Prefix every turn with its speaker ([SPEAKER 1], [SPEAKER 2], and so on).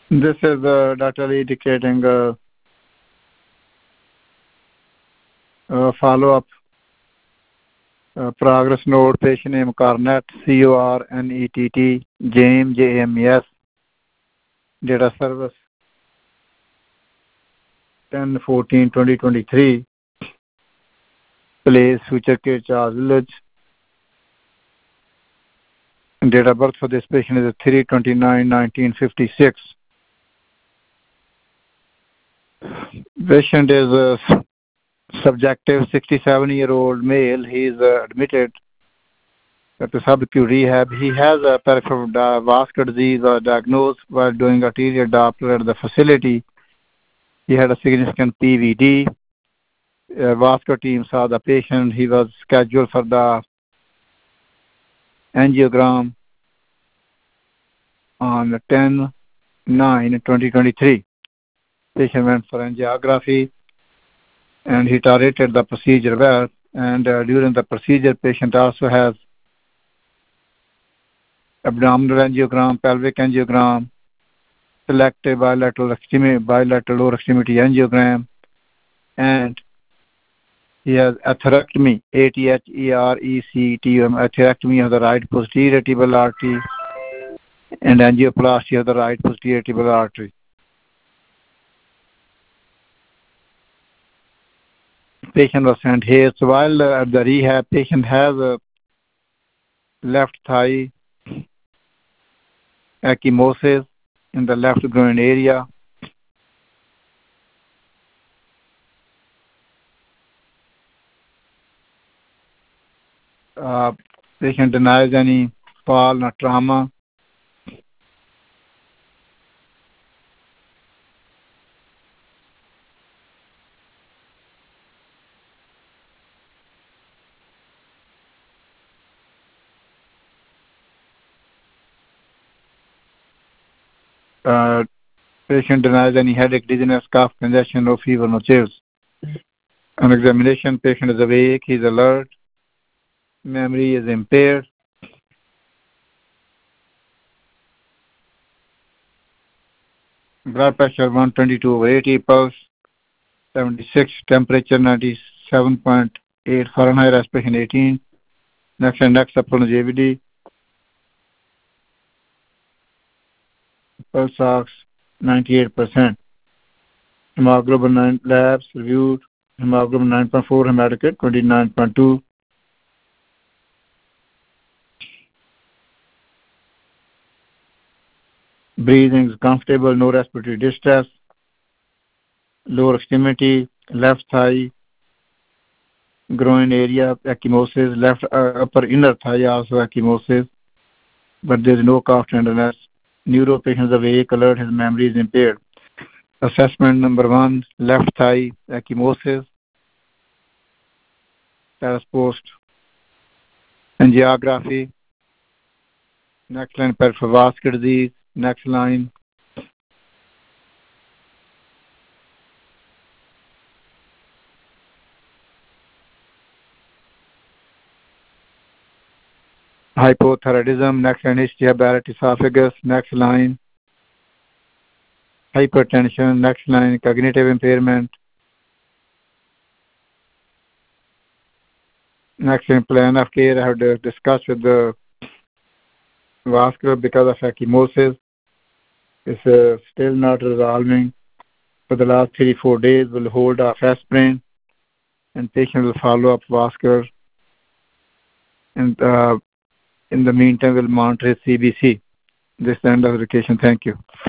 [SPEAKER 1] This is Dr. indicating follow-up progress note. Patient name Cornett, Cornett, James, JAMES. Date of service 10/14/2023. Place Future Care Charles Village. Date of birth for this patient is 3/29/1956. Patient is a subjective 67-year-old male. He is admitted at the subacute rehab. He has a peripheral vascular disease diagnosed while doing arterial Doppler at the facility. He had a significant PVD. Vascular team saw the patient. He was scheduled for the angiogram on 10/9/2023. Patient went for angiography and he tolerated the procedure well. And during the procedure, patient also has abdominal angiogram, pelvic angiogram, selective bilateral lower extremity angiogram, and he has atherectomy, ATHERECTOM, atherectomy of the right posterior tibial artery and angioplasty of the right posterior tibial artery. Patient was sent here. So while at the rehab, patient has a left thigh ecchymosis in the left groin area. Patient denies any fall or trauma. Patient denies any headache, dizziness, cough, congestion, no fever, no chills. On examination, patient is awake, he is alert, memory is impaired. Blood pressure 122/80, pulse 76, temperature 97.8 Fahrenheit, respiration 18. Next and next upon JVD. Pulse ox 98%. Hemoglobin 9 labs reviewed. Hemoglobin 9.4, hematocrit 29.2. Breathing is comfortable, no respiratory distress. Lower extremity, left thigh, groin area, ecchymosis, left upper inner thigh also ecchymosis, but there is no cough tenderness. Neuro patient is awake, alert, his memory is impaired. Assessment number 1, left thigh ecchymosis, status post, angiography, next line peripheral vascular disease, next line hypothyroidism, next line history of Barrett esophagus, next line hypertension, next line cognitive impairment, next line plan of care. I have discussed with the vascular because of ecchymosis. It's still not resolving. For the last 3-4 days, we'll hold off aspirin and patient will follow up vascular. And in the meantime, we'll monitor his CBC. This is the end of the education. Thank you.